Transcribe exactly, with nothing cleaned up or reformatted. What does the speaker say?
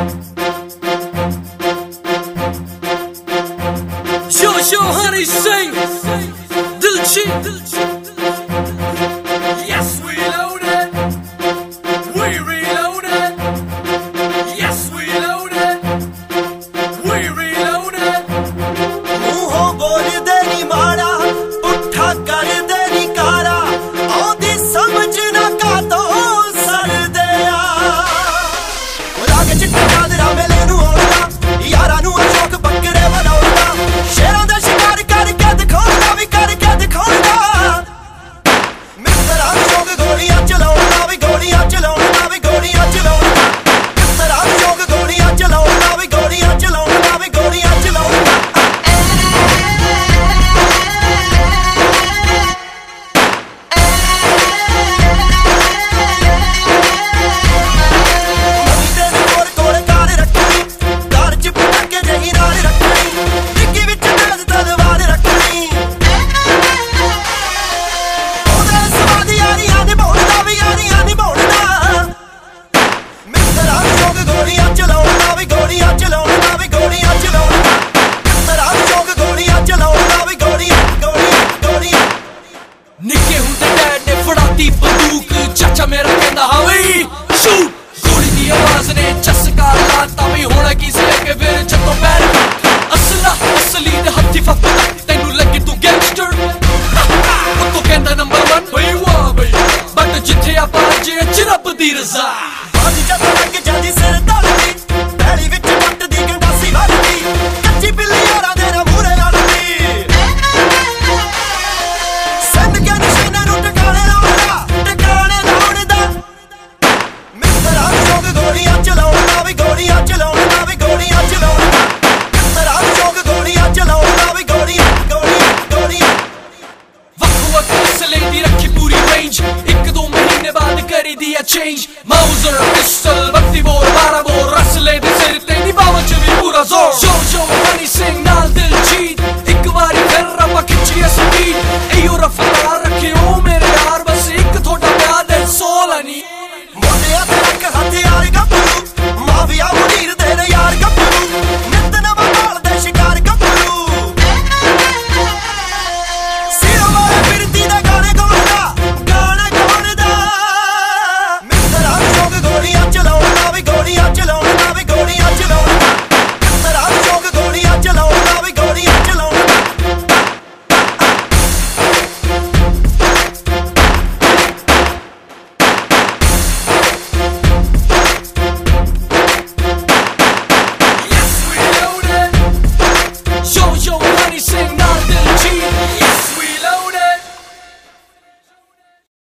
Yo, yo, honey, sing. Dilchi. Yes, we loaded. We reloaded. Yes, we loaded. We reloaded. ਮੂੰਹੋਂ ਬੋਲਦੇ ਨੀ ਮਾੜਾ ਪੁੱਠਾ ਕਰਦੇ ਨੀ ਕਾਰਾ ਆਉਂਦੀ ਸਮਝ ਨਾ ਕਾਤੋਂ ਸਰਦੇ ਆ ਲਾਗੇ ਚਿੱਟਾ ਚਾਦਰਾ ਮੇਲੇ ਨੂੰ ਆਉਂਦਾ ਯਾਰਾਂ ਨੂੰ ਅਸ਼ੋਕ ਬੱਕਰੇ ਬਣਾਉਂਦਾ ਸ਼ੇਰਾਂ ਦਾ ਸ਼ਿਕਾਰ ਕਰਕੇ ਦਿਖਾਉਂਦਾ ਵੀ ਕਰਕੇ ਦਿਖਾਉਂਦਾ ਮਿੱਤਰਾਂ ਸ਼ੌਕ ਗੋਲੀਆਂ ਚਲਾਉਂਦਾ ਵੀ ਗੋਲੀਆਂ ਚਲਾਉਂਦਾ ਵੀ ਗੋਲੀਆਂ ਚਲਾਉਂਦਾ ਮਿੱਤਰਾਂ ਸ਼ੌਕ ਗੋਲੀਆਂ ਚਲਾਉਂਦਾ ਵੀ ਗੋਲੀਆਂ ਚਲਾਉਂਦਾ ਵੀ ਗੋਲੀਆਂ ਚਲਾਉਂਦਾ ਨਿੱਕੇ ਹੁੰਦੇ ਡੈਡ ਨੇ ਫੜਾਤੀ ਬੰਦੂਕ ਚਾਚਾ ਮੇਰਾ ਕਹਿੰਦਾ ਹਾਂ ਬਈ ਸ਼ੂਟ ਗੋਲੀ ਦੀ ਆਵਾਜ਼ ਨੇ ਚਸਕਾ ਲਾਤਾ ਵੀ ਹੋਣਾ ਕੀ ਸੀ ਕਿ ਫਿਰ ਜਦੋਂ ਪੈਰ ਅਸਲਾ ਅਸਲੀ ਦੇ ਹੱਥੀ ਫੱਕਦਾ ਤੈਨੂੰ ਲੱਗੇ ਤੂੰ ਗੈਂਗਸਟਰ ਉਹ ਤੋਂ ਕਹਿੰਦਾ ਨੰਬਰ ਇੱਕ ਬਈ ਵਾਹ ਬਈ ਬਟ ਜਿੱਥੇ ਆਪਾਂ ਜੇ ਰੱਬ ਦੀ ਰਜ਼ਾ ਬਾਜੀ ਜਦੋਂ ਲੱਗ ਜਾਂਦੀ ਸਿਰ ਧੜਦੀ ਪੈਲੀ ਵਿੱਚ ਵੱਟ ਦੀ ਗੰਡਾਸੀ ਵੱਜਦੀ ਕੱਚੀ ਬਿੱਲੀ ਹੋਰਾਂ ਦੇ ਨਾ ਮੂਹਰੇ ਲੜਦੀ ਸੰਦ ਕੇ ਨਿਸ਼ਾਨੇ ਨੂੰ ਟਿਕਾਣੇ ਲਾਉਂਦਾ ਟਿਕਾਣੇ ਲਾਉਂਦਾ ਮਿੱਤਰਾਂ ਸ਼ੌਕ ਗੋਲੀਆਂ ਚਲਾਉਂਦਾ ਵੀ ਗੋਲੀਆਂ ਚਲਾਉਂਦਾ ਵੀ ਗੋਲੀਆਂ ਚਲਾਉਂਦਾ ਮਿੱਤਰਾਂ ਸ਼ੌਕ ਗੋਲੀਆਂ ਚਲਾਉਂਦਾ ਵੀ ਗੋਲੀਆਂ ਗੋਲੀਆਂ ਗੋਲੀਆਂ ਵੱਖ ਵੱਖ ਅਸਲੇ ਦੀ ਰੱਖੀ ਪੂਰੀ ਰੇਂਜ ਇੱਕ ਦੋ ਮਹੀਨੇ ਬਾਅਦ ਕਰੀ ਦੀ ਆ ਚੇਂਜ ਮਾਊਜ਼ਰ ਪਿਸਟਲ ਬੱਤੀ ਬੋਰ ਬਾਰਾਂ ਬੋਰ ਅਸਲੇ ਦੇ ਸਿਰ ਤੇ ਨਿਭਾਉਣ ਚ ਵੀ ਪੂਰਾ ਜ਼ੋਰ ਜੋ ਜੋ ਹਨੀ ਸਿੰਘ